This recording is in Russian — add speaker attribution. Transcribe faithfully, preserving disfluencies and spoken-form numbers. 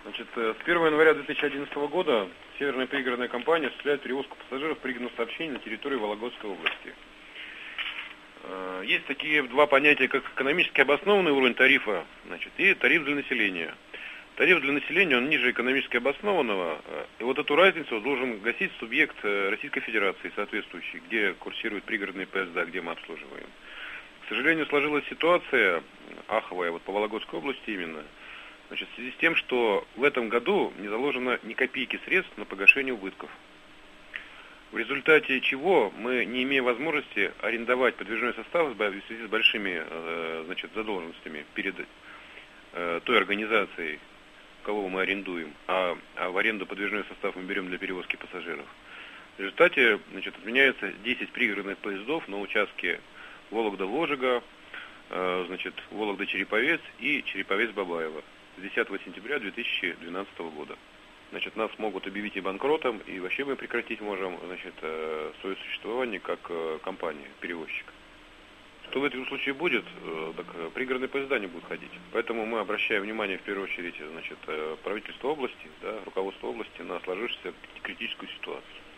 Speaker 1: Значит, с первого января две тысячи одиннадцатого года Северная пригородная компания осуществляет перевозку пассажиров пригородных сообщений на территории Вологодской области. Есть такие два понятия, как экономически обоснованный уровень тарифа, значит, и тариф для населения. Тариф для населения, он ниже экономически обоснованного, и вот эту разницу должен гасить субъект Российской Федерации соответствующий, где курсируют пригородные поезда, где мы обслуживаем. К сожалению, сложилась ситуация аховая, вот по Вологодской области именно, значит, в связи с тем, что в этом году не заложено ни копейки средств на погашение убытков. В результате чего мы не имеем возможности арендовать подвижной состав в связи с большими, значит, задолженностями перед той организацией, кого мы арендуем, а, а в аренду подвижной состав мы берем для перевозки пассажиров. В результате, значит, отменяется десять пригородных поездов на участке Вологда-Волжига, значит, Вологда-Череповец и Череповец-Бабаево с десятого сентября две тысячи двенадцатого года. Значит, нас могут объявить и банкротом, и вообще мы прекратить можем, значит, свое существование как компания-перевозчик. Что в этом случае будет, так пригородные поезда не будут ходить. Поэтому мы обращаем внимание в первую очередь, значит, правительство области, да, руководство области на сложившуюся критическую ситуацию.